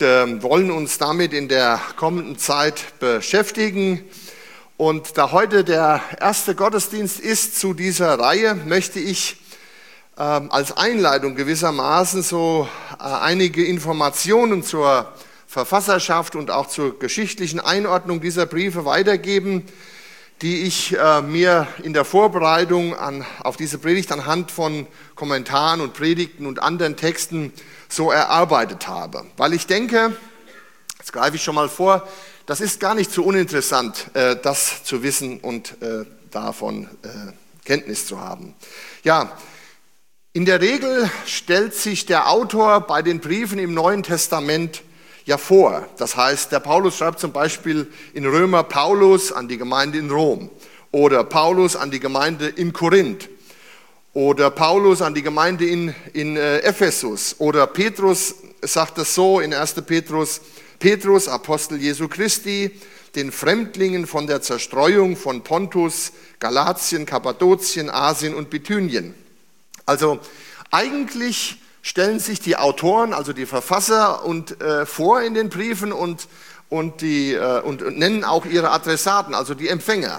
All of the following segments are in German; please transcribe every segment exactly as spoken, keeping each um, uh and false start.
Wir wollen uns damit in der kommenden Zeit beschäftigen. Und da heute der erste Gottesdienst ist zu dieser Reihe, möchte ich äh, als Einleitung gewissermaßen so äh, einige Informationen zur Verfasserschaft und auch zur geschichtlichen Einordnung dieser Briefe weitergeben, die ich äh, mir in der Vorbereitung an, auf diese Predigt anhand von Kommentaren und Predigten und anderen Texten so erarbeitet habe. Weil ich denke, jetzt greife ich schon mal vor, das ist gar nicht so uninteressant, äh, das zu wissen und äh, davon äh, Kenntnis zu haben. Ja, in der Regel stellt sich der Autor bei den Briefen im Neuen Testament ja vor. Das heißt, der Paulus schreibt zum Beispiel in Römer Paulus an die Gemeinde in Rom oder Paulus an die Gemeinde in Korinth oder Paulus an die Gemeinde in, in äh, Ephesus oder Petrus sagt es so in erster Petrus, Petrus, Apostel Jesu Christi, den Fremdlingen von der Zerstreuung von Pontus, Galatien, Kappadokien, Asien und Bithynien. Also eigentlich stellen sich die Autoren, also die Verfasser, und, äh, vor in den Briefen und, und, die, äh, und, und nennen auch ihre Adressaten, also die Empfänger.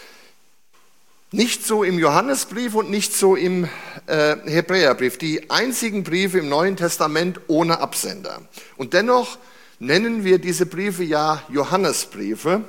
Nicht so im Johannesbrief und nicht so im äh, Hebräerbrief, die einzigen Briefe im Neuen Testament ohne Absender. Und dennoch nennen wir diese Briefe ja Johannesbriefe.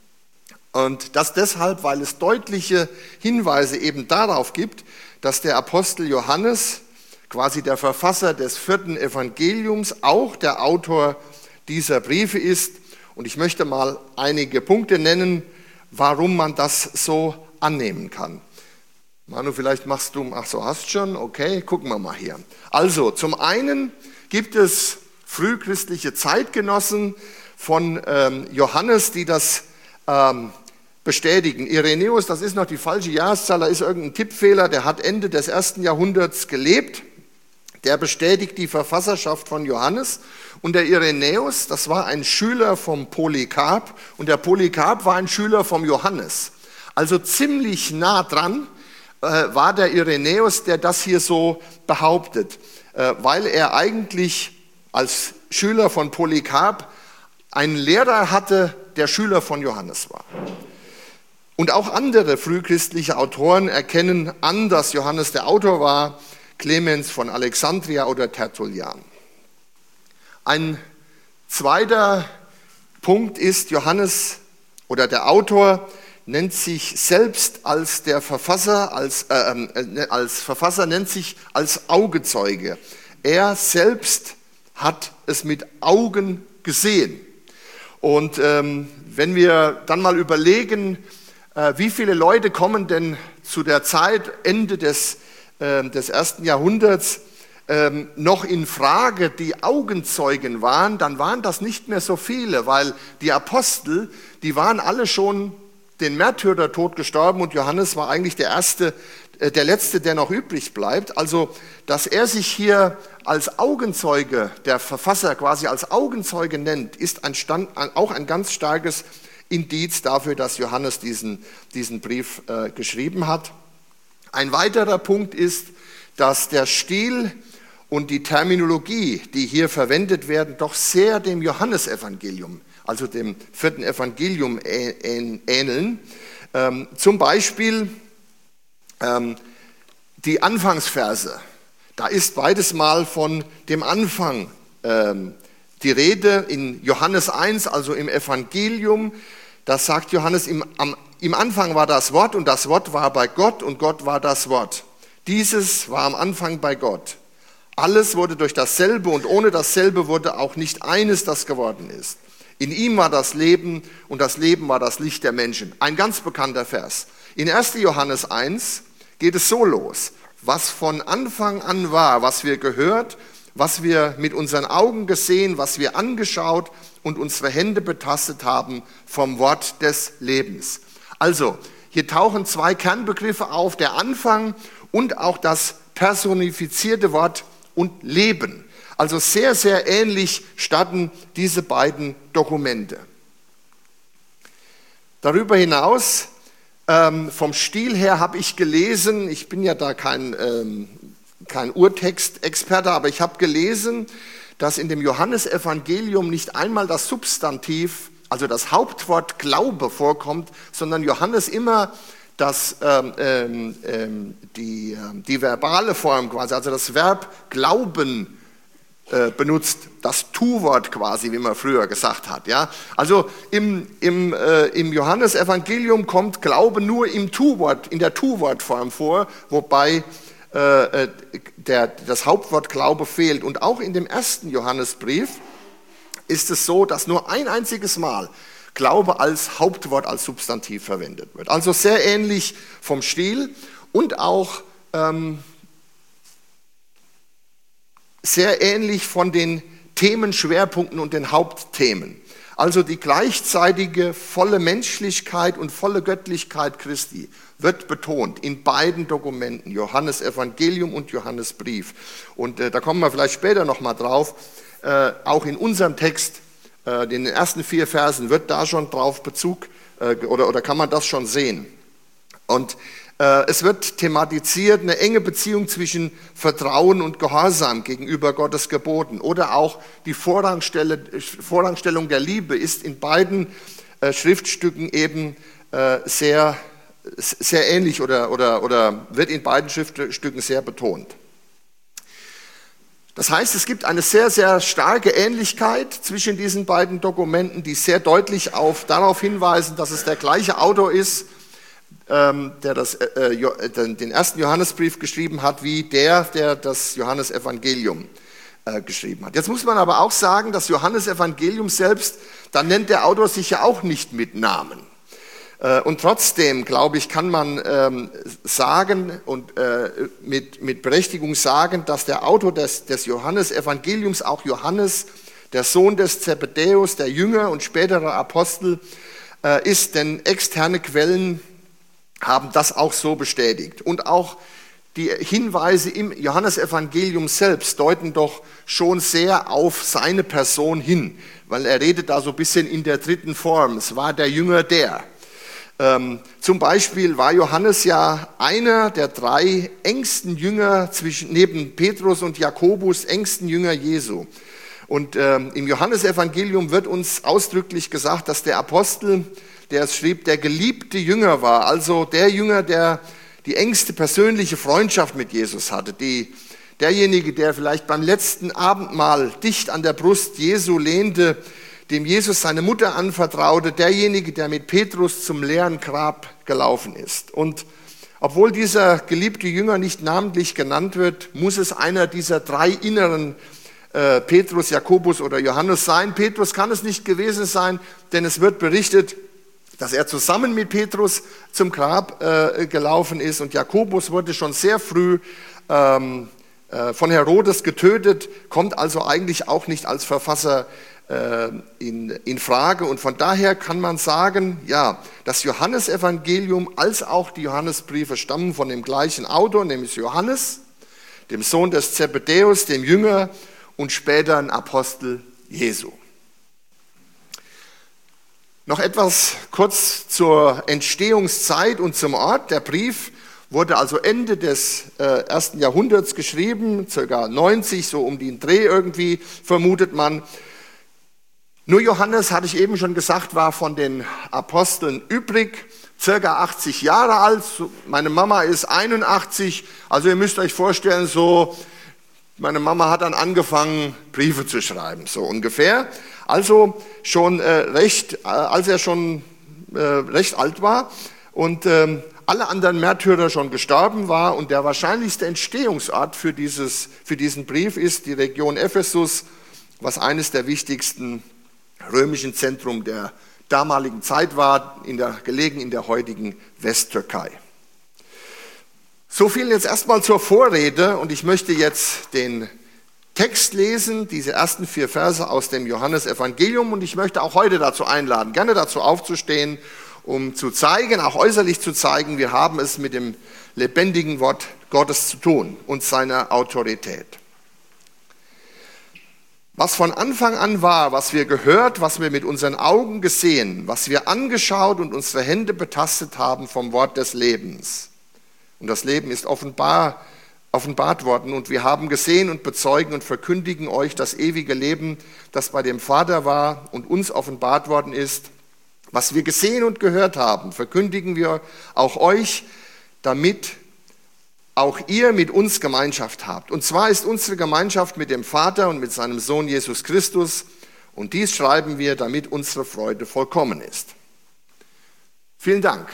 Und das deshalb, weil es deutliche Hinweise eben darauf gibt, dass der Apostel Johannes, quasi der Verfasser des vierten Evangeliums, auch der Autor dieser Briefe ist. Und ich möchte mal einige Punkte nennen, warum man das so annehmen kann. Manu, vielleicht machst du, ach so, hast schon, okay, gucken wir mal hier. Also, zum einen gibt es frühchristliche Zeitgenossen von ähm, Johannes, die das ähm, bestätigen. Irenäus, das ist noch die falsche Jahreszahl, da ist irgendein Tippfehler, der hat Ende des ersten Jahrhunderts gelebt. Der bestätigt die Verfasserschaft von Johannes. Und der Irenäus, das war ein Schüler vom Polycarp und der Polycarp war ein Schüler vom Johannes. Also ziemlich nah dran äh, war der Irenäus, der das hier so behauptet, äh, weil er eigentlich als Schüler von Polycarp einen Lehrer hatte, der Schüler von Johannes war. Und auch andere frühchristliche Autoren erkennen an, dass Johannes der Autor war, Clemens von Alexandria oder Tertullian. Ein zweiter Punkt ist, Johannes oder der Autor nennt sich selbst als der Verfasser, als, äh, äh, als Verfasser nennt sich als Augenzeuge. Er selbst hat es mit Augen gesehen. Und ähm, wenn wir dann mal überlegen, äh, wie viele Leute kommen denn zu der Zeit, Ende des, äh, des ersten Jahrhunderts, ähm, noch in Frage, die Augenzeugen waren, dann waren das nicht mehr so viele, weil die Apostel, die waren alle schon den Märtyrertod gestorben und Johannes war eigentlich der erste, äh, der letzte, der noch übrig bleibt. Also, dass er sich hier als Augenzeuge, der Verfasser quasi als Augenzeuge nennt, ist ein Stand, auch ein ganz starkes Indiz dafür, dass Johannes diesen, diesen Brief äh, geschrieben hat. Ein weiterer Punkt ist, dass der Stil und die Terminologie, die hier verwendet werden, doch sehr dem Johannesevangelium, also dem vierten Evangelium ähneln. Ähm, zum Beispiel ähm, die Anfangsverse. Da ist beides mal von dem Anfang ähm, die Rede in Johannes eins, also im Evangelium. Da sagt Johannes, im, am, im Anfang war das Wort und das Wort war bei Gott und Gott war das Wort. Dieses war am Anfang bei Gott. Alles wurde durch dasselbe und ohne dasselbe wurde auch nicht eines, das geworden ist. In ihm war das Leben und das Leben war das Licht der Menschen. Ein ganz bekannter Vers. In erster Johannes eins geht es so los. Was von Anfang an war, was wir gehört, was wir mit unseren Augen gesehen, was wir angeschaut und unsere Hände betastet haben vom Wort des Lebens. Also, hier tauchen zwei Kernbegriffe auf, der Anfang und auch das personifizierte Wort und Leben. Also sehr, sehr ähnlich starten diese beiden Dokumente. Darüber hinaus, ähm, vom Stil her habe ich gelesen, ich bin ja da kein, ähm, kein Urtextexperte, aber ich habe gelesen, dass in dem Johannesevangelium nicht einmal das Substantiv, also das Hauptwort Glaube vorkommt, sondern Johannes immer das, ähm, ähm, die, die verbale Form quasi, also das Verb Glauben äh, benutzt, das Tu-Wort quasi, wie man früher gesagt hat. Ja? Also im, im, äh, im Johannesevangelium kommt Glaube nur im Tu-Wort, in der Tu-Wortform vor, wobei äh, der, das Hauptwort Glaube fehlt. Und auch in dem ersten Johannesbrief ist es so, dass nur ein einziges Mal Glaube als Hauptwort, als Substantiv verwendet wird. Also sehr ähnlich vom Stil und auch ähm, sehr ähnlich von den Themenschwerpunkten und den Hauptthemen. Also die gleichzeitige volle Menschlichkeit und volle Göttlichkeit Christi wird betont in beiden Dokumenten, Johannesevangelium und Johannesbrief. Und äh, da kommen wir vielleicht später nochmal drauf, äh, auch in unserem Text, in den ersten vier Versen wird da schon drauf Bezug äh, oder, oder kann man das schon sehen. Und äh, es wird thematisiert eine enge Beziehung zwischen Vertrauen und Gehorsam gegenüber Gottes Geboten oder auch die Vorrangstellung der Liebe ist in beiden äh, Schriftstücken eben äh, sehr, sehr ähnlich oder, oder, oder wird in beiden Schriftstücken sehr betont. Das heißt, es gibt eine sehr, sehr starke Ähnlichkeit zwischen diesen beiden Dokumenten, die sehr deutlich auf, darauf hinweisen, dass es der gleiche Autor ist, ähm, der das, äh, den ersten Johannesbrief geschrieben hat, wie der, der das Johannesevangelium äh, geschrieben hat. Jetzt muss man aber auch sagen, das Johannesevangelium selbst, da nennt der Autor sich ja auch nicht mit Namen. Und trotzdem, glaube ich, kann man ähm, sagen und äh, mit, mit Berechtigung sagen, dass der Autor des, des Johannesevangeliums auch Johannes, der Sohn des Zebedäus, der Jünger und spätere Apostel äh, ist, denn externe Quellen haben das auch so bestätigt. Und auch die Hinweise im Johannesevangelium selbst deuten doch schon sehr auf seine Person hin, weil er redet da so ein bisschen in der dritten Form. Es war der Jünger der. Ähm, zum Beispiel war Johannes ja einer der drei engsten Jünger, zwischen, neben Petrus und Jakobus, engsten Jünger Jesu. Und ähm, im Johannesevangelium wird uns ausdrücklich gesagt, dass der Apostel, der es schrieb, der geliebte Jünger war, also der Jünger, der die engste persönliche Freundschaft mit Jesus hatte, die, derjenige, der vielleicht beim letzten Abendmahl dicht an der Brust Jesu lehnte, dem Jesus seine Mutter anvertraute, derjenige, der mit Petrus zum leeren Grab gelaufen ist. Und obwohl dieser geliebte Jünger nicht namentlich genannt wird, muss es einer dieser drei inneren äh, Petrus, Jakobus oder Johannes sein. Petrus kann es nicht gewesen sein, denn es wird berichtet, dass er zusammen mit Petrus zum Grab äh, gelaufen ist. Und Jakobus wurde schon sehr früh ähm, äh, von Herodes getötet, kommt also eigentlich auch nicht als Verfasser In, in Frage. Und von daher kann man sagen, ja, das Johannesevangelium als auch die Johannesbriefe stammen von dem gleichen Autor, nämlich Johannes, dem Sohn des Zebedäus, dem Jünger und später ein Apostel Jesu. Noch etwas kurz zur Entstehungszeit und zum Ort. Der Brief wurde also Ende des äh, ersten Jahrhunderts geschrieben, ca. neunzig, so um den Dreh irgendwie, vermutet man. Nur Johannes, hatte ich eben schon gesagt, war von den Aposteln übrig, circa achtzig Jahre alt. Meine Mama ist einundachtzig, also ihr müsst euch vorstellen, so, meine Mama hat dann angefangen, Briefe zu schreiben, so ungefähr. Also schon äh, recht, äh, als er schon äh, recht alt war und ähm, alle anderen Märtyrer schon gestorben war und der wahrscheinlichste Entstehungsort für, dieses, für diesen Brief ist die Region Ephesus, was eines der wichtigsten römischen Zentrum der damaligen Zeit war, in der, gelegen in der heutigen Westtürkei. So viel jetzt erstmal zur Vorrede und ich möchte jetzt den Text lesen, diese ersten vier Verse aus dem Johannesevangelium und ich möchte auch heute dazu einladen, gerne dazu aufzustehen, um zu zeigen, auch äußerlich zu zeigen, wir haben es mit dem lebendigen Wort Gottes zu tun und seiner Autorität. Was von Anfang an war, was wir gehört, was wir mit unseren Augen gesehen, was wir angeschaut und unsere Hände betastet haben vom Wort des Lebens. Und das Leben ist offenbar offenbart worden. Und wir haben gesehen und bezeugen und verkündigen euch das ewige Leben, das bei dem Vater war und uns offenbart worden ist. Was wir gesehen und gehört haben, verkündigen wir auch euch, damit auch ihr mit uns Gemeinschaft habt. Und zwar ist unsere Gemeinschaft mit dem Vater und mit seinem Sohn Jesus Christus. Und dies schreiben wir, damit unsere Freude vollkommen ist. Vielen Dank.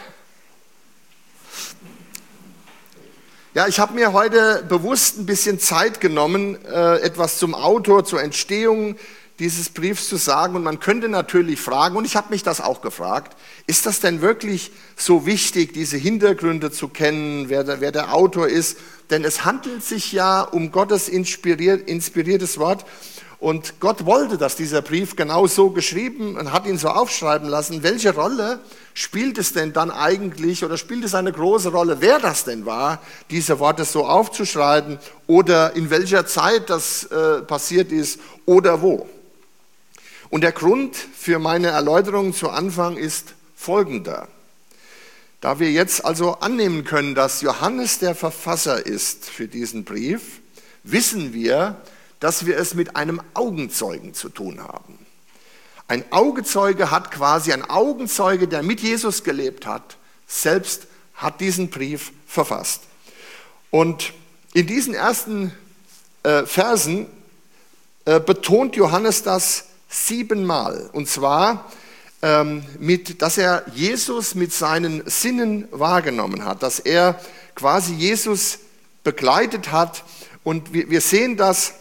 Ja, ich habe mir heute bewusst ein bisschen Zeit genommen, etwas zum Autor, zur Entstehung dieses Briefs zu sagen. Und man könnte natürlich fragen, und ich habe mich das auch gefragt, ist das denn wirklich so wichtig, diese Hintergründe zu kennen, wer der, wer der Autor ist? Denn es handelt sich ja um Gottes inspiriert, inspiriertes Wort. Und Gott wollte, dass dieser Brief genau so geschrieben und hat ihn so aufschreiben lassen. Welche Rolle spielt es denn dann eigentlich oder spielt es eine große Rolle, wer das denn war, diese Worte so aufzuschreiben oder in welcher Zeit das äh, passiert ist oder wo? Und der Grund für meine Erläuterung zu Anfang ist folgender. Da wir jetzt also annehmen können, dass Johannes der Verfasser ist für diesen Brief, wissen wir, dass wir es mit einem Augenzeugen zu tun haben. Ein Augenzeuge hat quasi, ein Augenzeuge, der mit Jesus gelebt hat, selbst hat diesen Brief verfasst. Und in diesen ersten äh, Versen äh, betont Johannes das siebenmal. Und zwar, ähm, mit, dass er Jesus mit seinen Sinnen wahrgenommen hat, dass er quasi Jesus begleitet hat. Und wir, wir sehen das,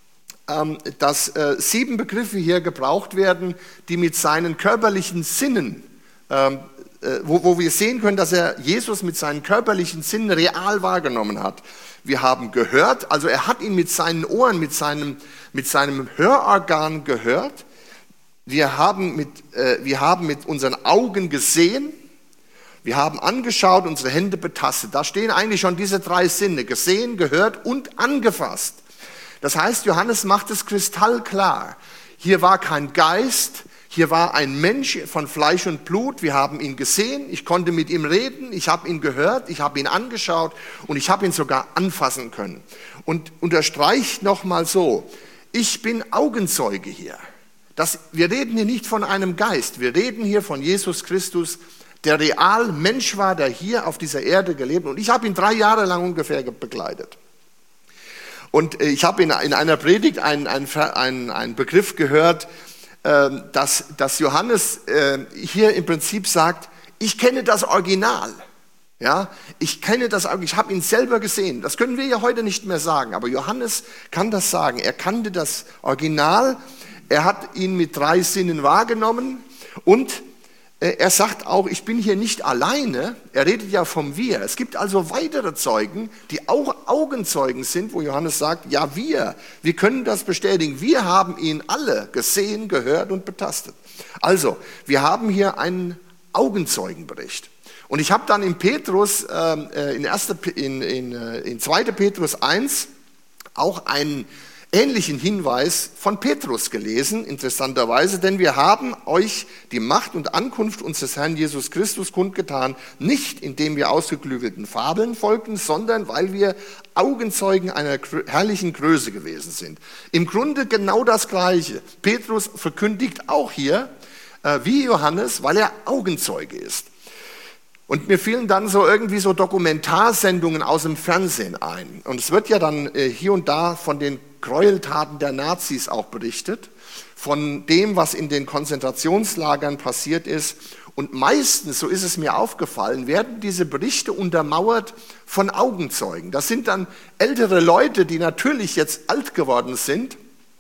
dass äh, sieben Begriffe hier gebraucht werden, die mit seinen körperlichen Sinnen, ähm, äh, wo, wo wir sehen können, dass er Jesus mit seinen körperlichen Sinnen real wahrgenommen hat. Wir haben gehört, also er hat ihn mit seinen Ohren, mit seinem, mit seinem Hörorgan gehört. Wir haben, mit, äh, wir haben mit unseren Augen gesehen. Wir haben angeschaut, unsere Hände betastet. Da stehen eigentlich schon diese drei Sinne, gesehen, gehört und angefasst. Das heißt, Johannes macht es kristallklar. Hier war kein Geist, hier war ein Mensch von Fleisch und Blut. Wir haben ihn gesehen, ich konnte mit ihm reden, ich habe ihn gehört, ich habe ihn angeschaut und ich habe ihn sogar anfassen können. Und unterstreicht nochmal so, ich bin Augenzeuge hier. Das, wir reden hier nicht von einem Geist, wir reden hier von Jesus Christus, der real Mensch war, der hier auf dieser Erde gelebt hat. Und ich habe ihn drei Jahre lang ungefähr begleitet. Und ich habe in, in einer Predigt einen, einen, einen Begriff gehört, äh, dass, dass Johannes äh, hier im Prinzip sagt, ich kenne das Original. Ja, ich kenne das, ich habe ihn selber gesehen. Das können wir ja heute nicht mehr sagen, aber Johannes kann das sagen. Er kannte das Original, er hat ihn mit drei Sinnen wahrgenommen und er sagt auch, ich bin hier nicht alleine, er redet ja vom Wir. Es gibt also weitere Zeugen, die auch Augenzeugen sind, wo Johannes sagt, ja wir, wir können das bestätigen, wir haben ihn alle gesehen, gehört und betastet. Also, wir haben hier einen Augenzeugenbericht. Und ich habe dann in Petrus, äh, in, erste, in, in, in zweiter Petrus eins auch einen ähnlichen Hinweis von Petrus gelesen, interessanterweise, denn wir haben euch die Macht und Ankunft unseres Herrn Jesus Christus kundgetan, nicht indem wir ausgeklügelten Fabeln folgten, sondern weil wir Augenzeugen einer herrlichen Größe gewesen sind. Im Grunde genau das Gleiche. Petrus verkündigt auch hier, äh, wie Johannes, weil er Augenzeuge ist. Und mir fielen dann so irgendwie so Dokumentarsendungen aus dem Fernsehen ein. Und es wird ja dann äh, hier und da von den Gräueltaten der Nazis auch berichtet, von dem, was in den Konzentrationslagern passiert ist. Und meistens, so ist es mir aufgefallen, werden diese Berichte untermauert von Augenzeugen. Das sind dann ältere Leute, die natürlich jetzt alt geworden sind,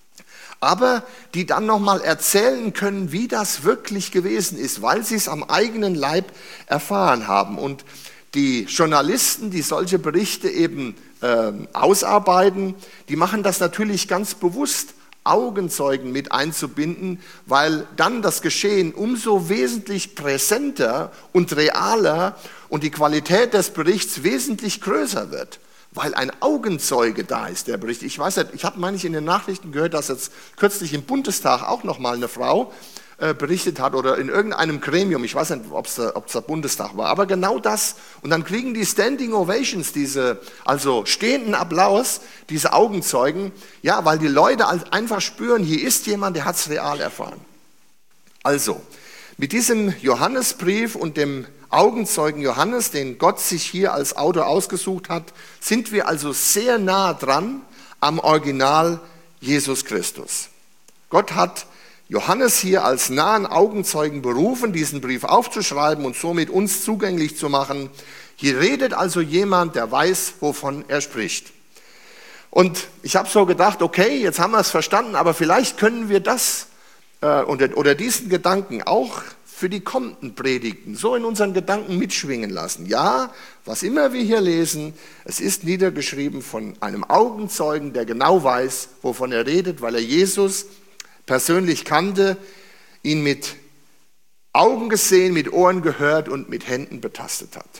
aber die dann nochmal erzählen können, wie das wirklich gewesen ist, weil sie es am eigenen Leib erfahren haben. Und die Journalisten, die solche Berichte eben äh, ausarbeiten, die machen das natürlich ganz bewusst, Augenzeugen mit einzubinden, weil dann das Geschehen umso wesentlich präsenter und realer und die Qualität des Berichts wesentlich größer wird. Weil ein Augenzeuge da ist, der Bericht. Ich weiß nicht, ich habe manchmal in den Nachrichten gehört, dass jetzt kürzlich im Bundestag auch noch mal eine Frau äh, berichtet hat oder in irgendeinem Gremium, ich weiß nicht, ob es der, der Bundestag war, aber genau das. Und dann kriegen die Standing Ovations, diese, also stehenden Applaus, diese Augenzeugen, ja, weil die Leute einfach spüren, hier ist jemand, der hat es real erfahren. Also, mit diesem Johannesbrief und dem Augenzeugen Johannes, den Gott sich hier als Autor ausgesucht hat, sind wir also sehr nah dran am Original Jesus Christus. Gott hat Johannes hier als nahen Augenzeugen berufen, diesen Brief aufzuschreiben und somit uns zugänglich zu machen. Hier redet also jemand, der weiß, wovon er spricht. Und ich habe so gedacht, okay, jetzt haben wir es verstanden, aber vielleicht können wir das äh, oder, oder diesen Gedanken auch für die kommenden Predigten so in unseren Gedanken mitschwingen lassen. Ja, was immer wir hier lesen, es ist niedergeschrieben von einem Augenzeugen, der genau weiß, wovon er redet, weil er Jesus persönlich kannte, ihn mit Augen gesehen, mit Ohren gehört und mit Händen betastet hat.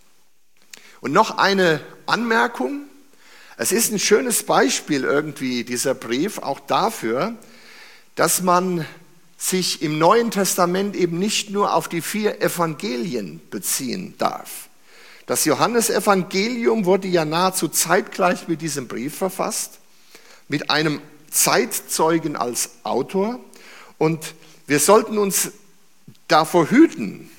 Und noch eine Anmerkung. Es ist ein schönes Beispiel irgendwie, dieser Brief, auch dafür, dass man sich im Neuen Testament eben nicht nur auf die vier Evangelien beziehen darf. Das Johannesevangelium wurde ja nahezu zeitgleich mit diesem Brief verfasst, mit einem Zeitzeugen als Autor. Und wir sollten uns davor hüten,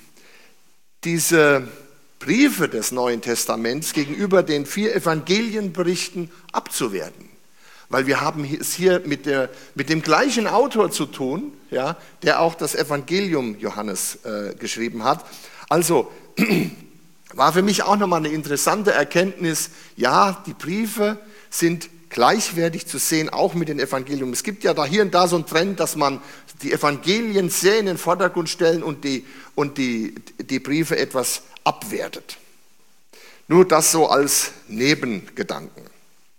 diese Briefe des Neuen Testaments gegenüber den vier Evangelienberichten abzuwerten. Weil wir haben es hier mit, der, mit dem gleichen Autor zu tun, ja, der auch das Evangelium Johannes äh, geschrieben hat. Also war für mich auch nochmal eine interessante Erkenntnis, ja, die Briefe sind gleichwertig zu sehen, auch mit den Evangelien. Es gibt ja da hier und da so einen Trend, dass man die Evangelien sehr in den Vordergrund stellen und die, und die, die Briefe etwas abwertet. Nur das so als Nebengedanken.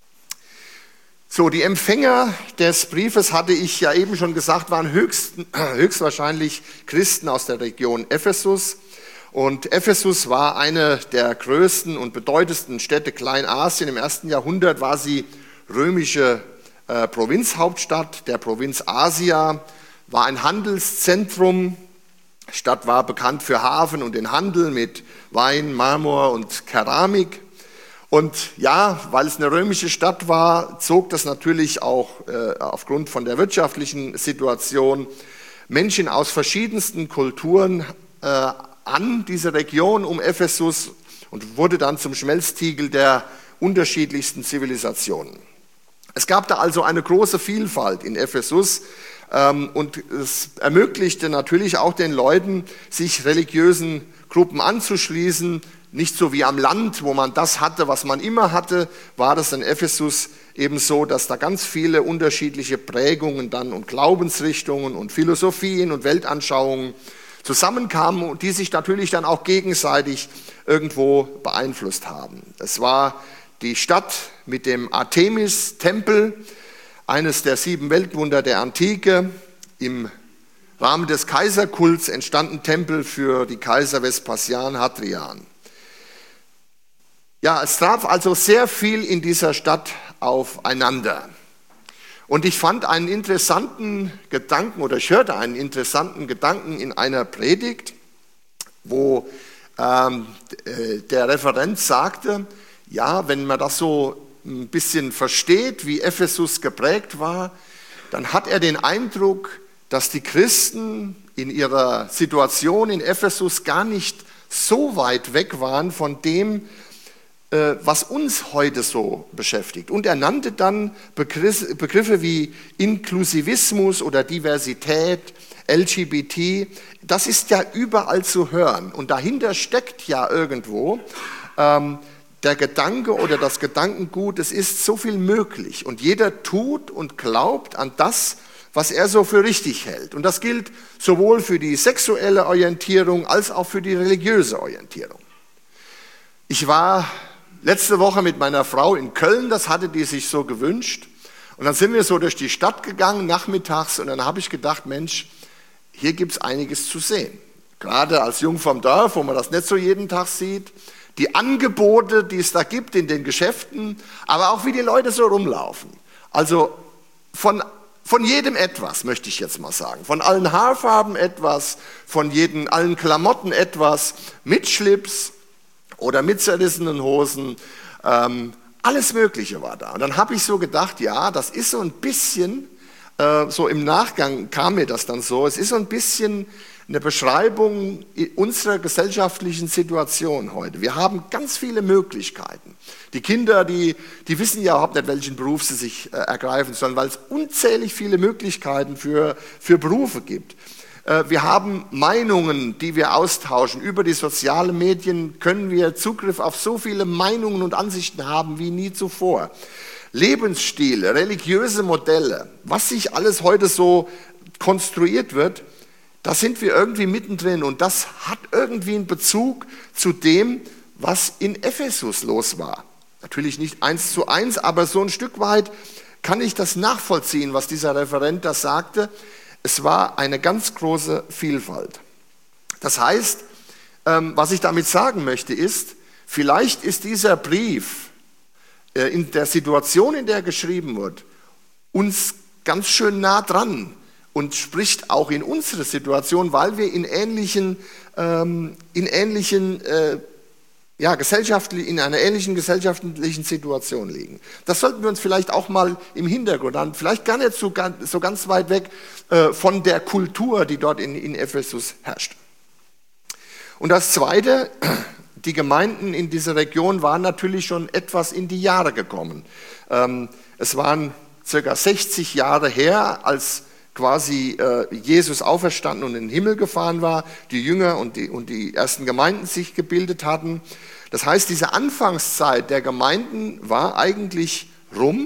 So, die Empfänger des Briefes, hatte ich ja eben schon gesagt, waren höchst, höchstwahrscheinlich Christen aus der Region Ephesus. Und Ephesus war eine der größten und bedeutendsten Städte Kleinasien. Im ersten Jahrhundert war sie römische äh, Provinzhauptstadt der Provinz Asia, war ein Handelszentrum. Die Stadt war bekannt für Hafen und den Handel mit Wein, Marmor und Keramik. Und ja, weil es eine römische Stadt war, zog das natürlich auch äh, aufgrund von der wirtschaftlichen Situation Menschen aus verschiedensten Kulturen äh, an diese Region um Ephesus und wurde dann zum Schmelztiegel der unterschiedlichsten Zivilisationen. Es gab da also eine große Vielfalt in Ephesus ähm, und es ermöglichte natürlich auch den Leuten, sich religiösen Gruppen anzuschließen. Nicht so wie am Land, wo man das hatte, was man immer hatte, war das in Ephesus eben so, dass da ganz viele unterschiedliche Prägungen dann und Glaubensrichtungen und Philosophien und Weltanschauungen zusammenkamen und die sich natürlich dann auch gegenseitig irgendwo beeinflusst haben. Es war die Stadt mit dem Artemis-Tempel, eines der sieben Weltwunder der Antike. Im Rahmen des Kaiserkults entstanden Tempel für die Kaiser Vespasian, Hadrian. Ja, es traf also sehr viel in dieser Stadt aufeinander. Und ich fand einen interessanten Gedanken oder ich hörte einen interessanten Gedanken in einer Predigt, wo ähm, der Referent sagte, ja, wenn man das so ein bisschen versteht, wie Ephesus geprägt war, dann hat er den Eindruck, dass die Christen in ihrer Situation in Ephesus gar nicht so weit weg waren von dem, was uns heute so beschäftigt. Und er nannte dann Begriffe wie Inklusivismus oder Diversität, L G B T. Das ist ja überall zu hören. Und dahinter steckt ja irgendwo ähm, der Gedanke oder das Gedankengut, es ist so viel möglich. Und jeder tut und glaubt an das, was er so für richtig hält. Und das gilt sowohl für die sexuelle Orientierung als auch für die religiöse Orientierung. Ich war letzte Woche mit meiner Frau in Köln, das hatte die sich so gewünscht. Und dann sind wir so durch die Stadt gegangen, nachmittags, und dann habe ich gedacht, Mensch, hier gibt es einiges zu sehen. Gerade als Jung vom Dorf, wo man das nicht so jeden Tag sieht. Die Angebote, die es da gibt in den Geschäften, aber auch wie die Leute so rumlaufen. Also von von jedem etwas, möchte ich jetzt mal sagen. Von allen Haarfarben etwas, von jeden, allen Klamotten etwas, mit Schlips oder mit zerrissenen Hosen. Ähm, alles Mögliche war da. Und dann habe ich so gedacht, ja, das ist so ein bisschen, äh, so im Nachgang kam mir das dann so, es ist so ein bisschen eine Beschreibung unserer gesellschaftlichen Situation heute. Wir haben ganz viele Möglichkeiten. Die Kinder, die, die wissen ja überhaupt nicht, welchen Beruf sie sich äh, ergreifen sollen, weil es unzählig viele Möglichkeiten für, für Berufe gibt. Äh, wir haben Meinungen, die wir austauschen. Über die sozialen Medien können wir Zugriff auf so viele Meinungen und Ansichten haben wie nie zuvor. Lebensstile, religiöse Modelle, was sich alles heute so konstruiert wird, da sind wir irgendwie mittendrin und das hat irgendwie einen Bezug zu dem, was in Ephesus los war. Natürlich nicht eins zu eins, aber so ein Stück weit kann ich das nachvollziehen, was dieser Referent da sagte. Es war eine ganz große Vielfalt. Das heißt, was ich damit sagen möchte ist, vielleicht ist dieser Brief in der Situation, in der er geschrieben wird, uns ganz schön nah dran. Und spricht auch in unsere Situation, weil wir in ähnlichen, ähm, in ähnlichen, äh, ja, gesellschaftlich, in einer ähnlichen gesellschaftlichen Situation liegen. Das sollten wir uns vielleicht auch mal im Hintergrund an, vielleicht gar nicht so, so ganz weit weg äh, von der Kultur, die dort in, in Ephesus herrscht. Und das Zweite, die Gemeinden in dieser Region waren natürlich schon etwas in die Jahre gekommen. Ähm, es waren circa sechzig Jahre her, als quasi äh, Jesus auferstanden und in den Himmel gefahren war, die Jünger und die, und die ersten Gemeinden sich gebildet hatten. Das heißt, diese Anfangszeit der Gemeinden war eigentlich rum.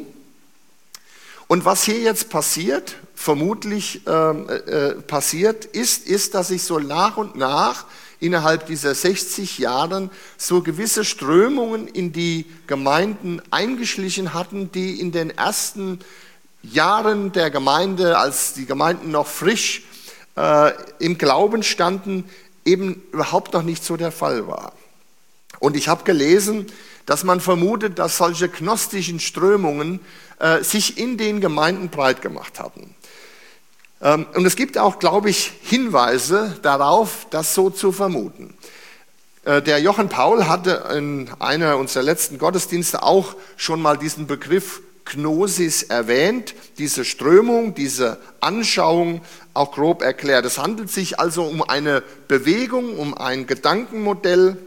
Und was hier jetzt passiert, vermutlich äh, äh, passiert ist, ist, dass sich so nach und nach innerhalb dieser sechzig Jahren so gewisse Strömungen in die Gemeinden eingeschlichen hatten, die in den ersten Jahren der Gemeinde, als die Gemeinden noch frisch äh, im Glauben standen, eben überhaupt noch nicht so der Fall war. Und ich habe gelesen, dass man vermutet, dass solche gnostischen Strömungen äh, sich in den Gemeinden breit gemacht hatten. Ähm, und es gibt auch, glaube ich, Hinweise darauf, das so zu vermuten. Äh, der Johann Paul hatte in einer unserer letzten Gottesdienste auch schon mal diesen Begriff Gnosis erwähnt, diese Strömung, diese Anschauung auch grob erklärt. Es handelt sich also um eine Bewegung, um ein Gedankenmodell,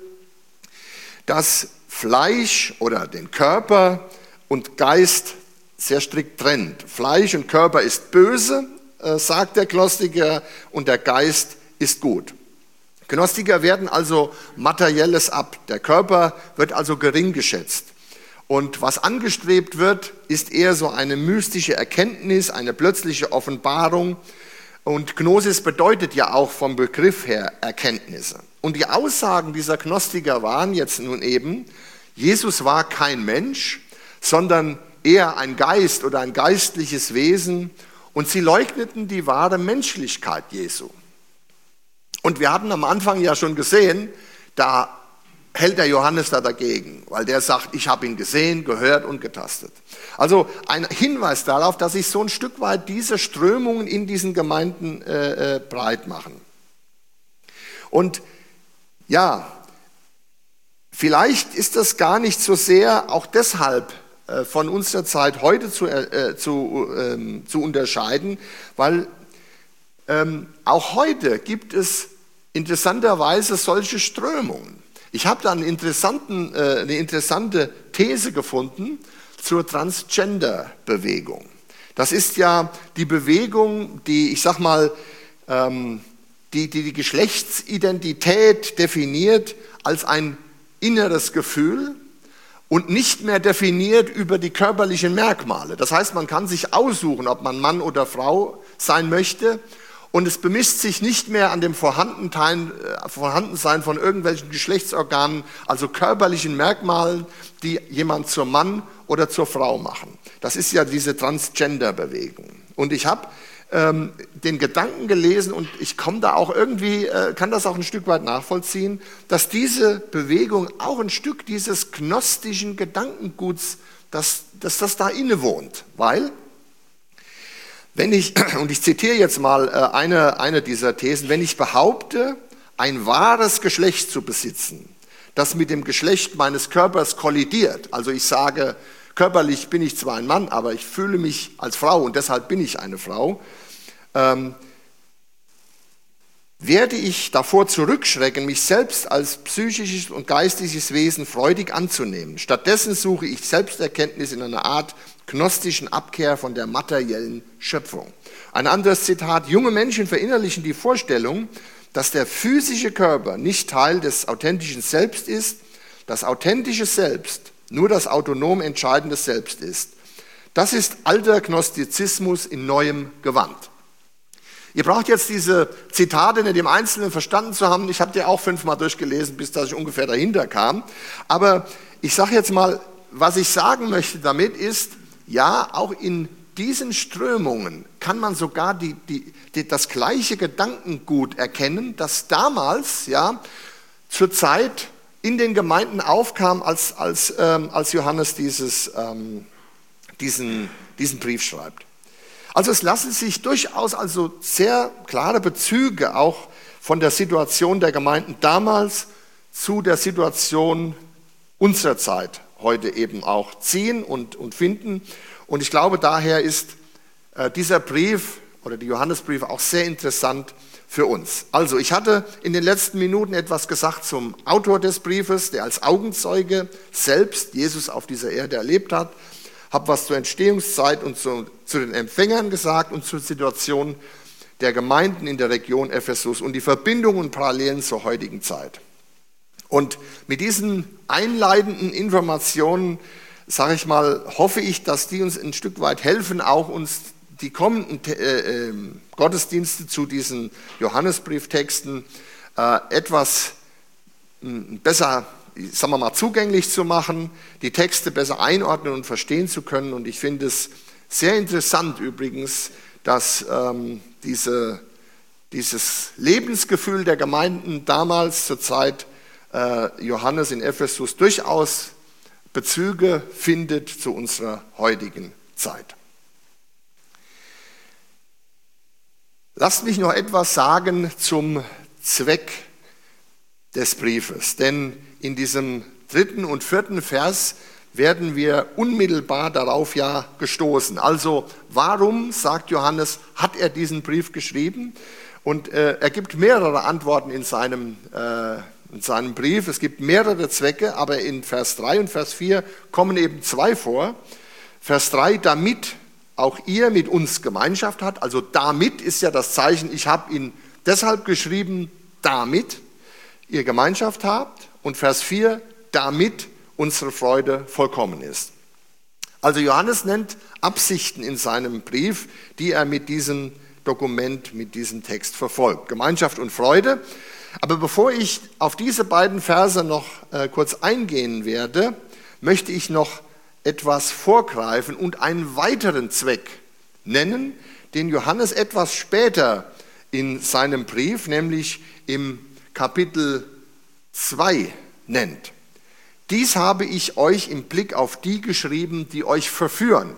das Fleisch oder den Körper und Geist sehr strikt trennt. Fleisch und Körper ist böse, äh, sagt der Gnostiker, und der Geist ist gut. Gnostiker werten also Materielles ab. Der Körper wird also gering geschätzt. Und was angestrebt wird, ist eher so eine mystische Erkenntnis, eine plötzliche Offenbarung. Und Gnosis bedeutet ja auch vom Begriff her Erkenntnisse. Und die Aussagen dieser Gnostiker waren jetzt nun eben, Jesus war kein Mensch, sondern eher ein Geist oder ein geistliches Wesen. Und sie leugneten die wahre Menschlichkeit Jesu. Und wir hatten am Anfang ja schon gesehen, da hält der Johannes da dagegen, weil der sagt, ich habe ihn gesehen, gehört und getastet. Also ein Hinweis darauf, dass sich so ein Stück weit diese Strömungen in diesen Gemeinden äh, äh, breit machen. Und ja, vielleicht ist das gar nicht so sehr auch deshalb äh, von unserer Zeit heute zu, äh, zu, ähm, zu unterscheiden, weil ähm, auch heute gibt es interessanterweise solche Strömungen. Ich habe da einen interessanten, äh, eine interessante These gefunden zur Transgender-Bewegung. Das ist ja die Bewegung, die, ich sag mal, ähm, die, die die Geschlechtsidentität definiert als ein inneres Gefühl und nicht mehr definiert über die körperlichen Merkmale. Das heißt, man kann sich aussuchen, ob man Mann oder Frau sein möchte. Und es bemisst sich nicht mehr an dem Vorhandensein von irgendwelchen Geschlechtsorganen, also körperlichen Merkmalen, die jemand zur Mann oder zur Frau machen. Das ist ja diese Transgender-Bewegung. Und ich habe ähm, den Gedanken gelesen und ich komme da auch irgendwie, äh, kann das auch ein Stück weit nachvollziehen, dass diese Bewegung auch ein Stück dieses gnostischen Gedankenguts, dass, dass das da innewohnt. Weil Wenn ich, und ich zitiere jetzt mal eine, eine dieser Thesen, wenn ich behaupte, ein wahres Geschlecht zu besitzen, das mit dem Geschlecht meines Körpers kollidiert, also ich sage, körperlich bin ich zwar ein Mann, aber ich fühle mich als Frau und deshalb bin ich eine Frau, ähm, werde ich davor zurückschrecken, mich selbst als psychisches und geistiges Wesen freudig anzunehmen. Stattdessen suche ich Selbsterkenntnis in einer Art gnostischen Abkehr von der materiellen Schöpfung. Ein anderes Zitat: Junge Menschen verinnerlichen die Vorstellung, dass der physische Körper nicht Teil des authentischen Selbst ist, das authentische Selbst nur das autonom entscheidende Selbst ist. Das ist alter Gnostizismus in neuem Gewand. Ihr braucht jetzt diese Zitate nicht im Einzelnen verstanden zu haben. Ich habe die auch fünfmal durchgelesen, bis dass ich ungefähr dahinter kam. Aber ich sage jetzt mal, was ich sagen möchte damit ist, ja, auch in diesen Strömungen kann man sogar die, die, die, das gleiche Gedankengut erkennen, das damals, ja, zur Zeit in den Gemeinden aufkam, als, als, ähm, als Johannes dieses, ähm, diesen, diesen Brief schreibt. Also es lassen sich durchaus also sehr klare Bezüge auch von der Situation der Gemeinden damals zu der Situation unserer Zeit heute eben auch ziehen und, und finden. Und ich glaube, daher ist äh, dieser Brief oder die Johannesbriefe auch sehr interessant für uns. Also ich hatte in den letzten Minuten etwas gesagt zum Autor des Briefes, der als Augenzeuge selbst Jesus auf dieser Erde erlebt hat, habe was zur Entstehungszeit und zu, zu den Empfängern gesagt und zur Situation der Gemeinden in der Region Ephesus und die Verbindungen und Parallelen zur heutigen Zeit. Und mit diesen einleitenden Informationen, sage ich mal, hoffe ich, dass die uns ein Stück weit helfen, auch uns die kommenden äh, äh, Gottesdienste zu diesen Johannesbrieftexten äh, etwas mh, besser, sagen wir mal, zugänglich zu machen, die Texte besser einordnen und verstehen zu können. Und ich finde es sehr interessant übrigens, dass ähm, diese, dieses Lebensgefühl der Gemeinden damals zur Zeit äh, Johannes in Ephesus durchaus Bezüge findet zu unserer heutigen Zeit. Lasst mich noch etwas sagen zum Zweck des Briefes, denn in diesem dritten und vierten Vers werden wir unmittelbar darauf ja gestoßen. Also warum, sagt Johannes, hat er diesen Brief geschrieben? Und äh, er gibt mehrere Antworten in seinem, äh, in seinem Brief. Es gibt mehrere Zwecke, aber in Vers drei und Vers vier kommen eben zwei vor. Vers drei, damit auch ihr mit uns Gemeinschaft habt. Also damit ist ja das Zeichen, ich habe ihn deshalb geschrieben, damit ihr Gemeinschaft habt. Und Vers vier, damit unsere Freude vollkommen ist. Also Johannes nennt Absichten in seinem Brief, die er mit diesem Dokument, mit diesem Text verfolgt. Gemeinschaft und Freude. Aber bevor ich auf diese beiden Verse noch äh, kurz eingehen werde, möchte ich noch etwas vorgreifen und einen weiteren Zweck nennen, den Johannes etwas später in seinem Brief, nämlich im Kapitel zwei nennt. Dies habe ich euch im Blick auf die geschrieben, die euch verführen.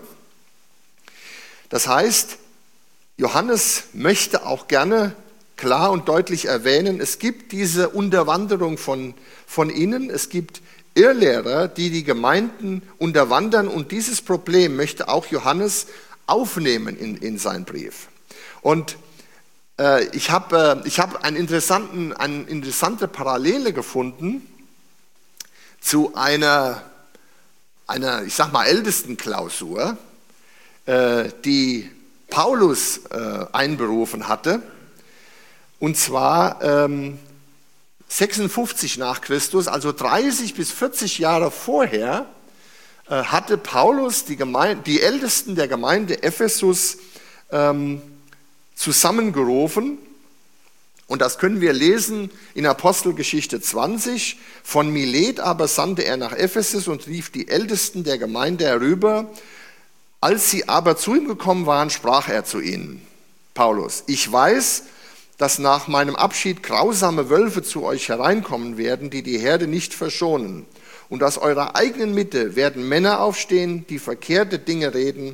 Das heißt, Johannes möchte auch gerne klar und deutlich erwähnen, es gibt diese Unterwanderung von, von innen, es gibt Irrlehrer, die die Gemeinden unterwandern und dieses Problem möchte auch Johannes aufnehmen in, in seinen Brief. Und äh, ich habe äh, ich hab einen interessanten, eine interessante Parallele gefunden zu einer, einer, ich sag mal, ältesten Klausur, äh, die Paulus äh, einberufen hatte, und zwar ähm, sechsundfünfzig nach Christus, also dreißig bis vierzig Jahre vorher, äh, hatte Paulus die, Gemeinde, die Ältesten der Gemeinde Ephesus ähm, zusammengerufen. Und das können wir lesen in Apostelgeschichte zwanzig. Von Milet aber sandte er nach Ephesus und rief die Ältesten der Gemeinde herüber. Als sie aber zu ihm gekommen waren, sprach er zu ihnen, Paulus, ich weiß, dass nach meinem Abschied grausame Wölfe zu euch hereinkommen werden, die die Herde nicht verschonen. Und aus eurer eigenen Mitte werden Männer aufstehen, die verkehrte Dinge reden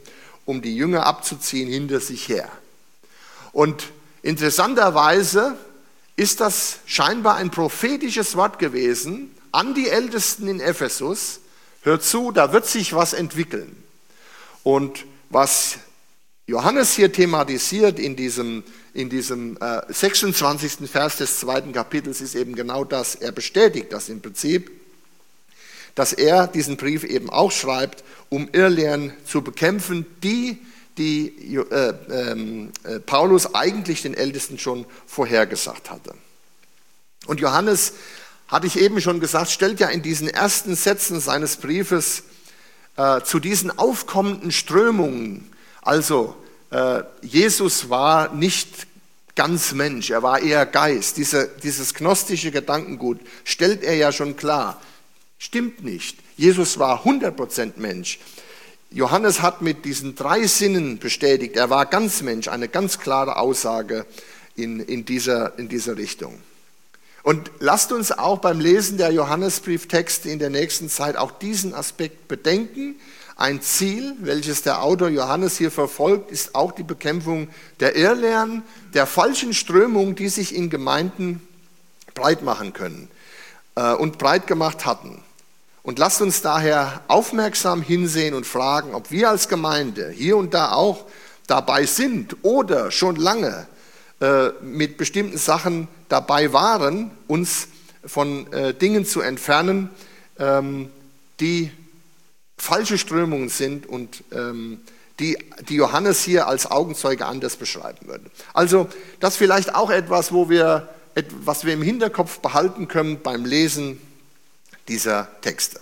um die Jünger abzuziehen hinter sich her. Und interessanterweise ist das scheinbar ein prophetisches Wort gewesen an die Ältesten in Ephesus. Hört zu, da wird sich was entwickeln. Und was Johannes hier thematisiert in diesem, in diesem äh, sechsundzwanzigsten Vers des zweiten Kapitels ist eben genau das. Er bestätigt das im Prinzip, dass er diesen Brief eben auch schreibt, um Irrlehren zu bekämpfen, die, die äh, äh, Paulus eigentlich den Ältesten schon vorhergesagt hatte. Und Johannes, hatte ich eben schon gesagt, stellt ja in diesen ersten Sätzen seines Briefes äh, zu diesen aufkommenden Strömungen, also äh, Jesus war nicht ganz Mensch, er war eher Geist, Diese, dieses gnostische Gedankengut stellt er ja schon klar. Stimmt nicht. Jesus war hundert Prozent Mensch. Johannes hat mit diesen drei Sinnen bestätigt, er war ganz Mensch, eine ganz klare Aussage in, in, dieser, in dieser Richtung. Und lasst uns auch beim Lesen der Johannesbrieftexte in der nächsten Zeit auch diesen Aspekt bedenken. Ein Ziel, welches der Autor Johannes hier verfolgt, ist auch die Bekämpfung der Irrlehren, der falschen Strömungen, die sich in Gemeinden breit machen können äh, und breit gemacht hatten. Und lasst uns daher aufmerksam hinsehen und fragen, ob wir als Gemeinde hier und da auch dabei sind oder schon lange äh, mit bestimmten Sachen dabei waren, uns von äh, Dingen zu entfernen, ähm, die falsche Strömungen sind und ähm, die, die Johannes hier als Augenzeuge anders beschreiben würde. Also das vielleicht auch etwas, wo wir, was wir im Hinterkopf behalten können beim Lesen dieser Texte.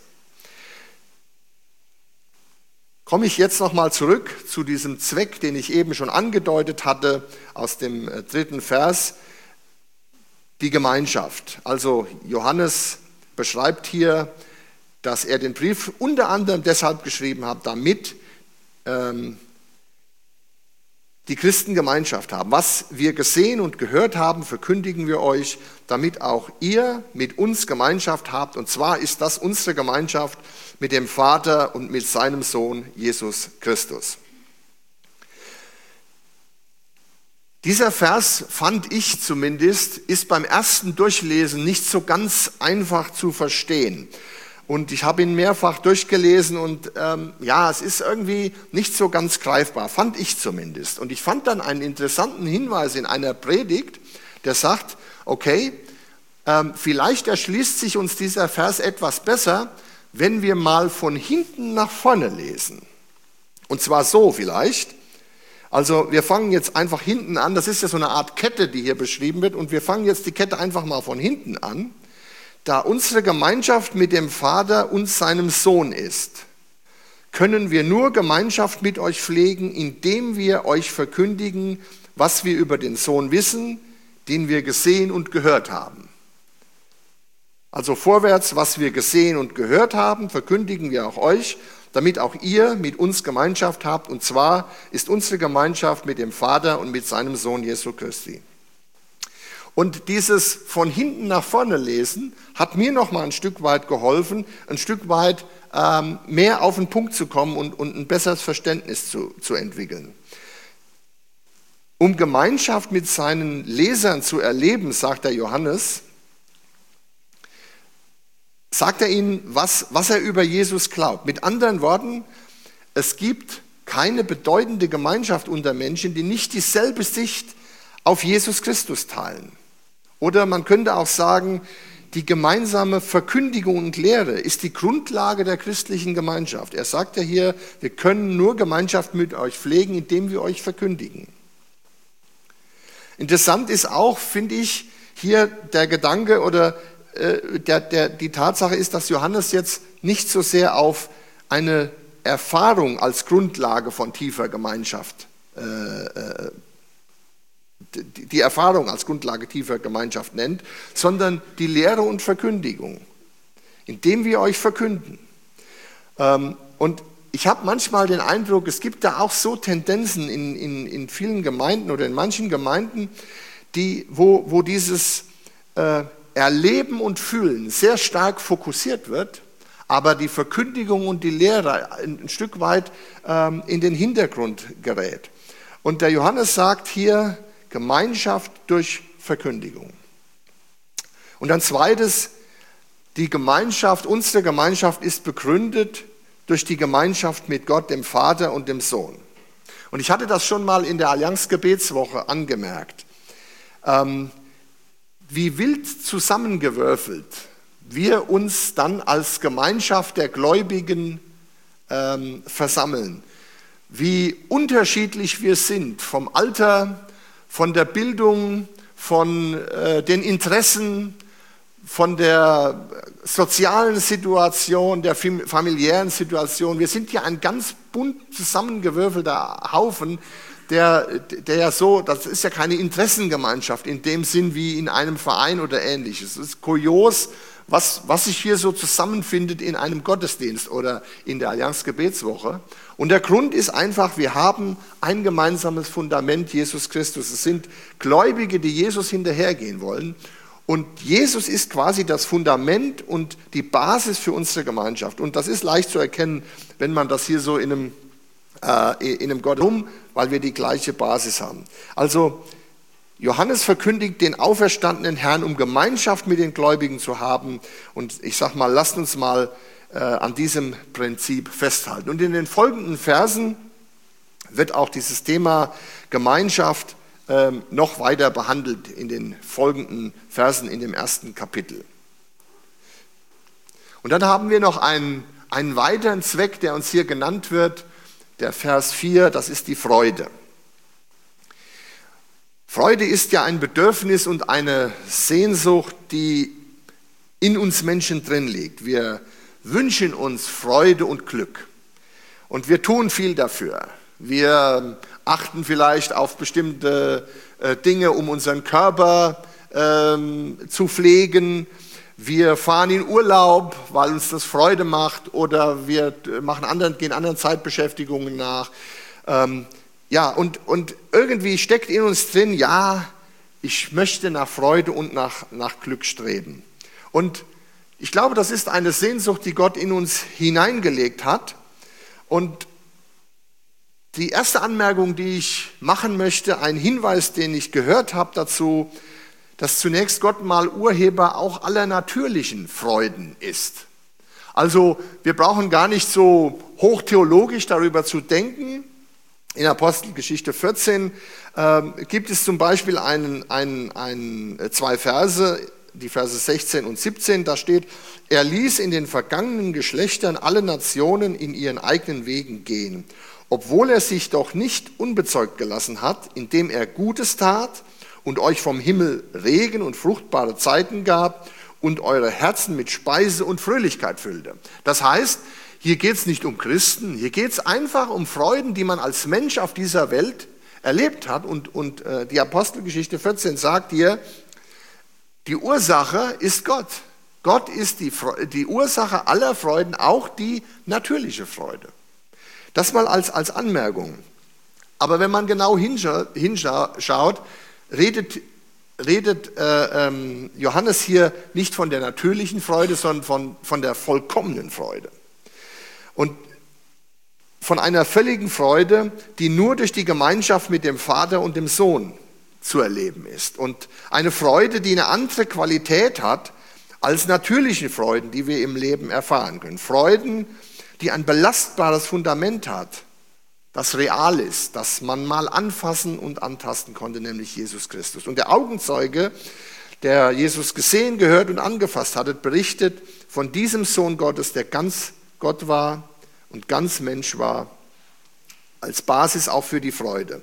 Komme ich jetzt nochmal zurück zu diesem Zweck, den ich eben schon angedeutet hatte, aus dem dritten Vers, die Gemeinschaft. Also Johannes beschreibt hier, dass er den Brief unter anderem deshalb geschrieben hat, damit ähm, die Christen Gemeinschaft haben. Was wir gesehen und gehört haben, verkündigen wir euch, damit auch ihr mit uns Gemeinschaft habt. Und zwar ist das unsere Gemeinschaft mit dem Vater und mit seinem Sohn Jesus Christus. Dieser Vers, fand ich zumindest, ist beim ersten Durchlesen nicht so ganz einfach zu verstehen. Und ich habe ihn mehrfach durchgelesen und ähm, ja, es ist irgendwie nicht so ganz greifbar, fand ich zumindest. Und ich fand dann einen interessanten Hinweis in einer Predigt, der sagt, okay, ähm, vielleicht erschließt sich uns dieser Vers etwas besser, wenn wir mal von hinten nach vorne lesen. Und zwar so vielleicht. Also wir fangen jetzt einfach hinten an, das ist ja so eine Art Kette, die hier beschrieben wird, und wir fangen jetzt die Kette einfach mal von hinten an. Da unsere Gemeinschaft mit dem Vater und seinem Sohn ist, können wir nur Gemeinschaft mit euch pflegen, indem wir euch verkündigen, was wir über den Sohn wissen, den wir gesehen und gehört haben. Also vorwärts, was wir gesehen und gehört haben, verkündigen wir auch euch, damit auch ihr mit uns Gemeinschaft habt. Und zwar ist unsere Gemeinschaft mit dem Vater und mit seinem Sohn Jesu Christi. Und dieses von hinten nach vorne lesen hat mir noch mal ein Stück weit geholfen, ein Stück weit ähm, mehr auf den Punkt zu kommen und, und ein besseres Verständnis zu, zu entwickeln. Um Gemeinschaft mit seinen Lesern zu erleben, sagt der Johannes, sagt er ihnen, was, was er über Jesus glaubt. Mit anderen Worten, es gibt keine bedeutende Gemeinschaft unter Menschen, die nicht dieselbe Sicht auf Jesus Christus teilen. Oder man könnte auch sagen, die gemeinsame Verkündigung und Lehre ist die Grundlage der christlichen Gemeinschaft. Er sagt ja hier, wir können nur Gemeinschaft mit euch pflegen, indem wir euch verkündigen. Interessant ist auch, finde ich, hier der Gedanke oder äh, der, der, die Tatsache ist, dass Johannes jetzt nicht so sehr auf eine Erfahrung als Grundlage von tiefer Gemeinschaft äh, äh, die Erfahrung als Grundlage tiefer Gemeinschaft nennt, sondern die Lehre und Verkündigung, indem wir euch verkünden. Und ich habe manchmal den Eindruck, es gibt da auch so Tendenzen in, in, in vielen Gemeinden oder in manchen Gemeinden, die, wo, wo dieses äh, Erleben und Fühlen sehr stark fokussiert wird, aber die Verkündigung und die Lehre ein, ein Stück weit ähm, in den Hintergrund gerät. Und der Johannes sagt hier Gemeinschaft durch Verkündigung. Und dann zweites, die Gemeinschaft, unsere Gemeinschaft ist begründet durch die Gemeinschaft mit Gott, dem Vater und dem Sohn. Und ich hatte das schon mal in der Allianz-Gebetswoche angemerkt. Ähm, wie wild zusammengewürfelt wir uns dann als Gemeinschaft der Gläubigen ähm, versammeln. Wie unterschiedlich wir sind vom Alter, von der Bildung, von äh, den Interessen, von der sozialen Situation, der familiären Situation. Wir sind ja ein ganz bunt zusammengewürfelter Haufen, der, der ja so, das ist ja keine Interessengemeinschaft in dem Sinn wie in einem Verein oder Ähnliches. Es ist kurios, was, was sich hier so zusammenfindet in einem Gottesdienst oder in der Allianz-Gebetswoche. Und der Grund ist einfach, wir haben ein gemeinsames Fundament, Jesus Christus. Es sind Gläubige, die Jesus hinterhergehen wollen. Und Jesus ist quasi das Fundament und die Basis für unsere Gemeinschaft. Und das ist leicht zu erkennen, wenn man das hier so in einem, äh, in einem Gottesdienst, weil wir die gleiche Basis haben. Also Johannes verkündigt den auferstandenen Herrn, um Gemeinschaft mit den Gläubigen zu haben. Und ich sage mal, lasst uns mal äh, an diesem Prinzip festhalten. Und in den folgenden Versen wird auch dieses Thema Gemeinschaft ähm, noch weiter behandelt, in den folgenden Versen in dem ersten Kapitel. Und dann haben wir noch einen, einen weiteren Zweck, der uns hier genannt wird, der Vers vier, das ist die Freude. Freude ist ja ein Bedürfnis und eine Sehnsucht, die in uns Menschen drin liegt. Wir wünschen uns Freude und Glück und wir tun viel dafür. Wir achten vielleicht auf bestimmte äh, Dinge, um unseren Körper ähm, zu pflegen. Wir fahren in Urlaub, weil uns das Freude macht, oder wir machen anderen, gehen anderen Zeitbeschäftigungen nach. Ähm, Ja, und, und irgendwie steckt in uns drin, ja, ich möchte nach Freude und nach, nach Glück streben. Und ich glaube, das ist eine Sehnsucht, die Gott in uns hineingelegt hat. Und die erste Anmerkung, die ich machen möchte, ein Hinweis, den ich gehört habe dazu, dass zunächst Gott mal Urheber auch aller natürlichen Freuden ist. Also wir brauchen gar nicht so hochtheologisch darüber zu denken. In Apostelgeschichte vierzehn äh, gibt es zum Beispiel einen, einen, einen, zwei Verse, die Verse sechzehn und siebzehn, da steht, er ließ in den vergangenen Geschlechtern alle Nationen in ihren eigenen Wegen gehen, obwohl er sich doch nicht unbezeugt gelassen hat, indem er Gutes tat und euch vom Himmel Regen und fruchtbare Zeiten gab und eure Herzen mit Speise und Fröhlichkeit füllte. Das heißt, hier geht es nicht um Christen, hier geht es einfach um Freuden, die man als Mensch auf dieser Welt erlebt hat. Und, und äh, die Apostelgeschichte vierzehn sagt hier, die Ursache ist Gott. Gott ist die, die Ursache aller Freuden, auch die natürliche Freude. Das mal als, als Anmerkung. Aber wenn man genau hinschaut, hinschaut redet, redet äh, ähm, Johannes hier nicht von der natürlichen Freude, sondern von, von der vollkommenen Freude. Und von einer völligen Freude, die nur durch die Gemeinschaft mit dem Vater und dem Sohn zu erleben ist. Und eine Freude, die eine andere Qualität hat als natürliche Freuden, die wir im Leben erfahren können. Freuden, die ein belastbares Fundament hat, das real ist, das man mal anfassen und antasten konnte, nämlich Jesus Christus. Und der Augenzeuge, der Jesus gesehen, gehört und angefasst hatte, berichtet von diesem Sohn Gottes, der ganz Gott war und ganz Mensch war, als Basis auch für die Freude.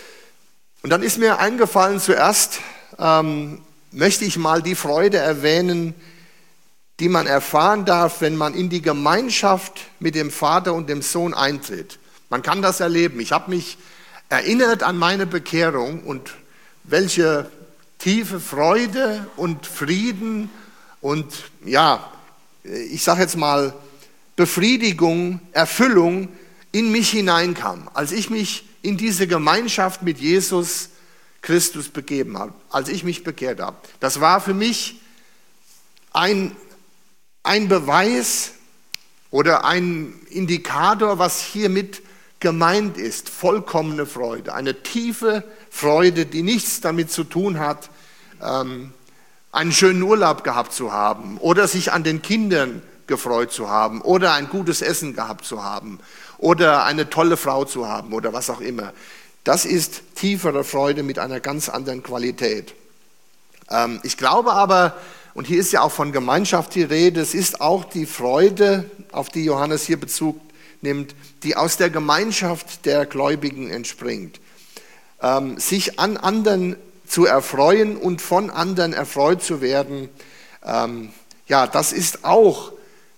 Und dann ist mir eingefallen, zuerst ähm, möchte ich mal die Freude erwähnen, die man erfahren darf, wenn man in die Gemeinschaft mit dem Vater und dem Sohn eintritt. Man kann das erleben. Ich habe mich erinnert an meine Bekehrung und welche tiefe Freude und Frieden und ja, ich sage jetzt mal Befriedigung, Erfüllung in mich hineinkam, als ich mich in diese Gemeinschaft mit Jesus Christus begeben habe, als ich mich bekehrt habe. Das war für mich ein, ein Beweis, Oder ein Indikator, was hiermit gemeint ist, vollkommene Freude, eine tiefe Freude, die nichts damit zu tun hat, ähm, einen schönen Urlaub gehabt zu haben oder sich an den Kindern gefreut zu haben oder ein gutes Essen gehabt zu haben oder eine tolle Frau zu haben oder was auch immer. Das ist tiefere Freude mit einer ganz anderen Qualität. Ähm, ich glaube aber, und hier ist ja auch von Gemeinschaft die Rede, es ist auch die Freude, auf die Johannes hier Bezug nimmt, die aus der Gemeinschaft der Gläubigen entspringt. Ähm, sich an anderen zu erfreuen und von anderen erfreut zu werden, ähm, ja, das ist auch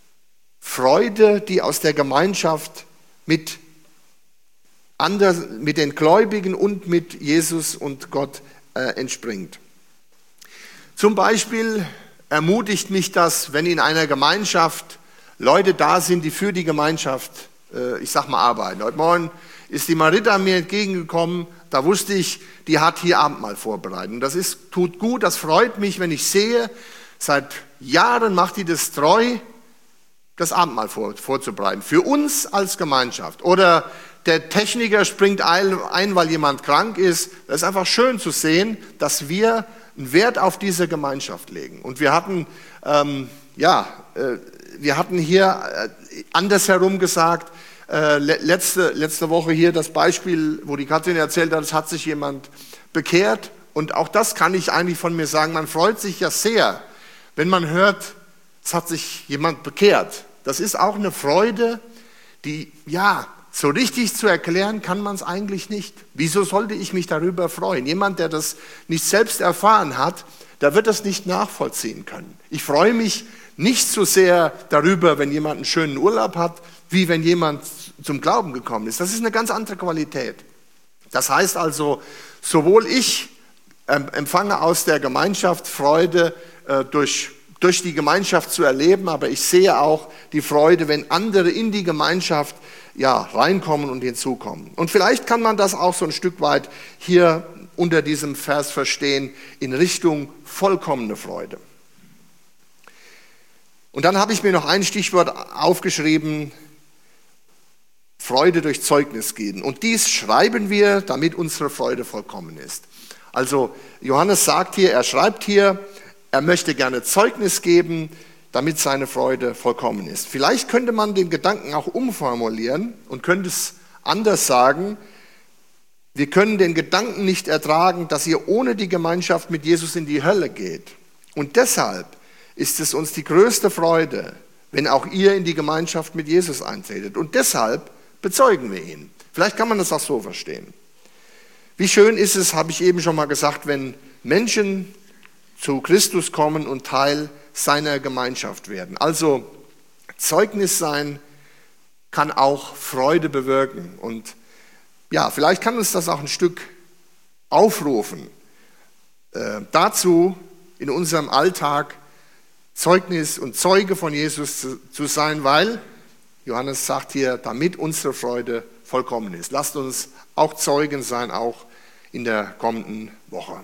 Freude, die aus der Gemeinschaft mit, anderen, mit den Gläubigen und mit Jesus und Gott äh, entspringt. Zum Beispiel ermutigt mich das, wenn in einer Gemeinschaft Leute da sind, die für die Gemeinschaft, äh, ich sag mal, arbeiten. Heute Morgen ist die Marita mir entgegengekommen, da wusste ich, die hat hier Abendmahl vorbereitet. Und das ist, tut gut, das freut mich, wenn ich sehe, seit Jahren macht die das treu, das Abendmahl vor, vorzubereiten. Für uns als Gemeinschaft. Oder der Techniker springt ein, weil jemand krank ist. Das ist einfach schön zu sehen, dass wir einen Wert auf diese Gemeinschaft legen. Und wir hatten, ähm, ja, äh, wir hatten hier äh, andersherum gesagt, äh, letzte, letzte Woche hier das Beispiel, wo die Katrin erzählt hat, es hat sich jemand bekehrt. Und auch das kann ich eigentlich von mir sagen, man freut sich ja sehr, wenn man hört, es hat sich jemand bekehrt. Das ist auch eine Freude, die, ja, so richtig zu erklären kann man es eigentlich nicht. Wieso sollte ich mich darüber freuen? Jemand, der das nicht selbst erfahren hat, der wird das nicht nachvollziehen können. Ich freue mich nicht so sehr darüber, wenn jemand einen schönen Urlaub hat, wie wenn jemand zum Glauben gekommen ist. Das ist eine ganz andere Qualität. Das heißt also, sowohl ich empfange aus der Gemeinschaft Freude äh, durch durch die Gemeinschaft zu erleben, aber ich sehe auch die Freude, wenn andere in die Gemeinschaft ja, reinkommen und hinzukommen. Und vielleicht kann man das auch so ein Stück weit hier unter diesem Vers verstehen, in Richtung vollkommene Freude. Und dann habe ich mir noch ein Stichwort aufgeschrieben, Freude durch Zeugnis geben. Und dies schreiben wir, damit unsere Freude vollkommen ist. Also Johannes sagt hier, er schreibt hier, er möchte gerne Zeugnis geben, damit seine Freude vollkommen ist. Vielleicht könnte man den Gedanken auch umformulieren und könnte es anders sagen. Wir können den Gedanken nicht ertragen, dass ihr ohne die Gemeinschaft mit Jesus in die Hölle geht. Und deshalb ist es uns die größte Freude, wenn auch ihr in die Gemeinschaft mit Jesus eintretet. Und deshalb bezeugen wir ihn. Vielleicht kann man das auch so verstehen. Wie schön ist es, habe ich eben schon mal gesagt, wenn Menschen zu Christus kommen und Teil seiner Gemeinschaft werden. Also Zeugnis sein kann auch Freude bewirken. Und ja, vielleicht kann uns das auch ein Stück aufrufen, äh, dazu in unserem Alltag Zeugnis und Zeuge von Jesus zu, zu sein, weil Johannes sagt hier, damit unsere Freude vollkommen ist. Lasst uns auch Zeugen sein, auch in der kommenden Woche.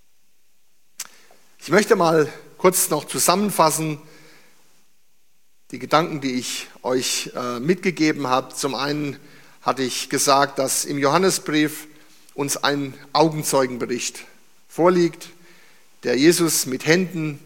Ich möchte mal kurz noch zusammenfassen, die Gedanken, die ich euch äh, mitgegeben habe. Zum einen hatte ich gesagt, dass im Johannesbrief uns ein Augenzeugenbericht vorliegt, der Jesus mit Händen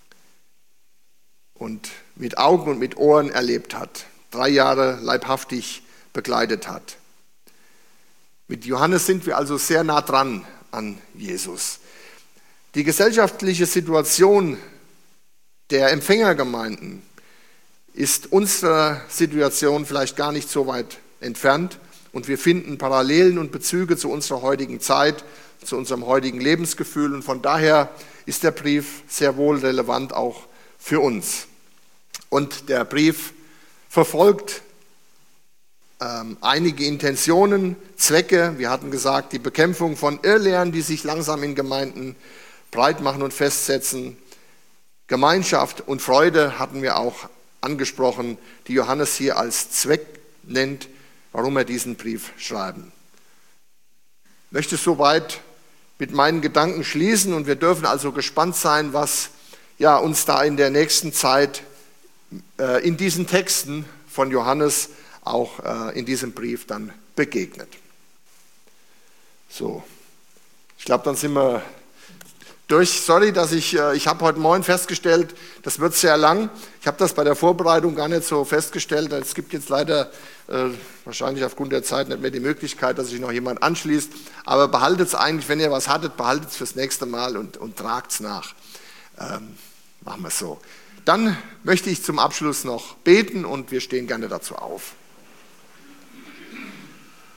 und mit Augen und mit Ohren erlebt hat, drei Jahre leibhaftig begleitet hat. Mit Johannes sind wir also sehr nah dran an Jesus. Die gesellschaftliche Situation der Empfängergemeinden ist unserer Situation vielleicht gar nicht so weit entfernt und wir finden Parallelen und Bezüge zu unserer heutigen Zeit, zu unserem heutigen Lebensgefühl und von daher ist der Brief sehr wohl relevant auch für uns. Und der Brief verfolgt ähm, einige Intentionen, Zwecke. Wir hatten gesagt, die Bekämpfung von Irrlehren, die sich langsam in Gemeinden breit machen und festsetzen. Gemeinschaft und Freude hatten wir auch angesprochen, die Johannes hier als Zweck nennt, warum er diesen Brief schreiben. Ich möchte soweit mit meinen Gedanken schließen und wir dürfen also gespannt sein, was ja, uns da in der nächsten Zeit äh, in diesen Texten von Johannes auch äh, in diesem Brief dann begegnet. So, ich glaube, dann sind wir durch. Sorry, dass ich, äh, ich habe heute Morgen festgestellt, das wird sehr lang. Ich habe das bei der Vorbereitung gar nicht so festgestellt. Es gibt jetzt leider äh, wahrscheinlich aufgrund der Zeit nicht mehr die Möglichkeit, dass sich noch jemand anschließt. Aber behaltet es eigentlich, wenn ihr was hattet, behaltet es fürs nächste Mal und, und tragt es nach. Ähm, machen wir es so. Dann möchte ich zum Abschluss noch beten und wir stehen gerne dazu auf.